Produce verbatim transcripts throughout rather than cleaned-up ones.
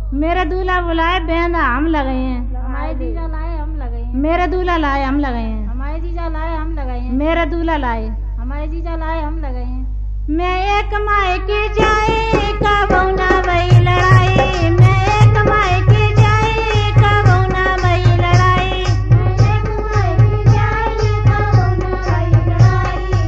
मेरे दूल्हा बुलाए बेंदा हम लगे हैं। हमारे जीजा लाए हम लगाए हैं। मेरे दूल्हा लाए हम लगे हैं। हमारे जीजा लाए हम लगाए हैं। मेरे दूल्हा लाए हमारे जीजा लाए हम लगाए हैं। मैं एक मायके जाए कबो ना भई लड़ाई। मैं एक मायके जाए कबो ना भई लड़ाई। मैं एक मायके जाए कबो ना भई लड़ाई।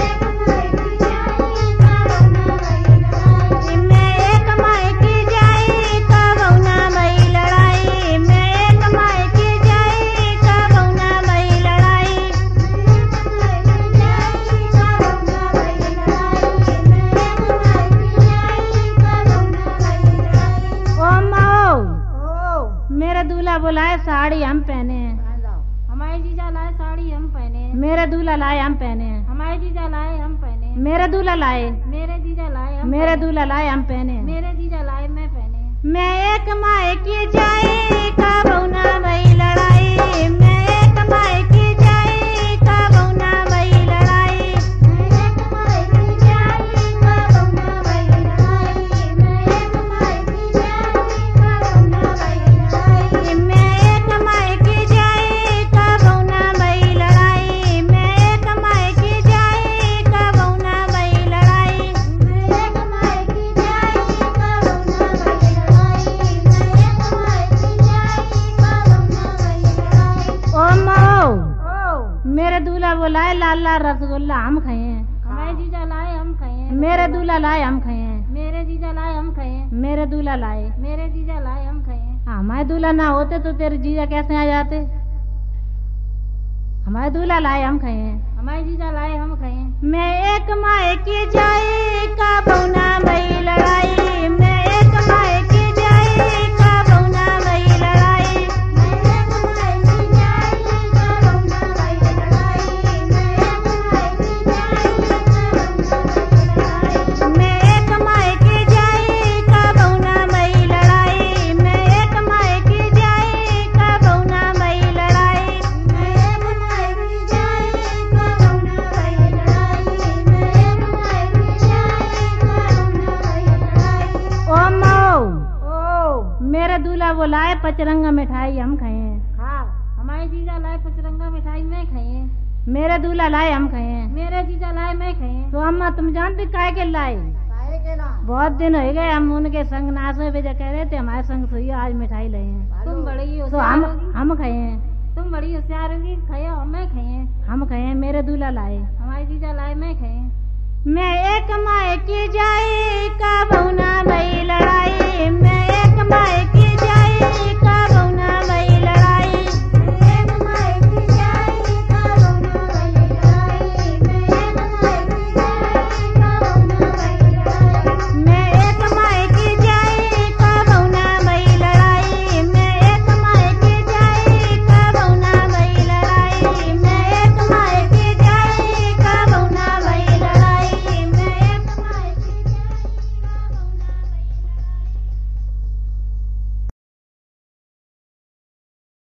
मैं एक मायके जाए कबो ना भई लड़ाई। मैं एक मायके जाए कबो ना भई लड़ाई। मैं एक मायके जाए कबो ना भई लड़ाई। मैं एक मायके जाए कबो ना भई लड़ाई। ओ माओ ओ मेरे दूल्हा बुलाए साड़ी हम पहने हैं। हमारे जीजा लाए साड़ी हम पहने हैं। मेरे दूल्हा लाए हम पहने हैं। हमारे जीजा लाए हम पहने हैं। मेरे दूल्हा लाए मेरे जीजा लाए हम मेरे पहने दूल्हा लाए हम पहने हैं। हैं। मेरे जीजा लाए मैं पहने हैं। मैं एक मायके जाए कबो ना भई लड़ाई। मैं एक मायके जाए कबो ना भई लड़ाई। मैं एक मायके जाए कबो ना भई लड़ाई। मैं एक मायके जाए कबो ना भई लड़ाई। मैं एक मायके जाए कबो ना भई लड़ाई। मैं एक मायके जाए कबो ना भई लड़ाई। मैं एक मायके जाए कबो ना भई लड़ाई। मैं एक मायके जाए कबो ना भई लड़ाई। ओ माओ ओ मेरे दूल्हा बुलाए लाल लाल रसगुल्ला हम खाए हैं। हमारे जीजा लाए हम खाए हैं। मेरे दूल्हा लाए हम खाए हैं। मेरे जीजा लाए हम खाए हैं। मेरे दूल्हा लाए मेरे जीजा लाए हम खाए हैं। हमारे दूल्हा ना होते तो तेरे जीजा कैसे आ जाते। हमारे दूल्हा लाए हम खाए हैं। हमारे जीजा लाए हम खाए हैं। मैं एक मायके जाए कबो ना भई लड़ाई। मैं एक मायके जाए कबो ना भई लड़ाई। मैं एक मायके जाए कबो ना भई लड़ाई। मैं एक मायके जाए कबो ना भई लड़ाई। मैं एक मायके जाए कबो ना भई लड़ाई। मैं एक मायके जाए कबो ना भई लड़ाई। मैं एक मायके जाए कबो ना भई लड़ाई। मैं एक मायके जाए कबो ना भई लड़ाई। ओ माओ ओ मेरे दूल्हा बुलाए पचरंगा मिठाई हम खाए हैं। खा हमारे जीजा लाए पचरंगा मिठाई मैं खाए हैं। मेरे दूल्हा लाए हम खाए हैं। मेरे जीजा लाए मैं खाए हैं। तो अम्मा तुम जानते काहे के लाए। काहे के ना बहुत दिन हो गए हम उनके संग नाचो बेजा कह रहे थे हमारे संग सोइए आज मिठाई लाए हैं। तुम बड़ी तो होशियार हम होगी। हम खाए हैं। तुम बड़ी होशियार होगी। खाए हो मैं खाए हैं। हम खाए हैं। मेरे दूल्हा लाए हमारे जीजा लाए मैं खाए हैं। मैं एक मायके जाए कबो ना भई लड़ाई।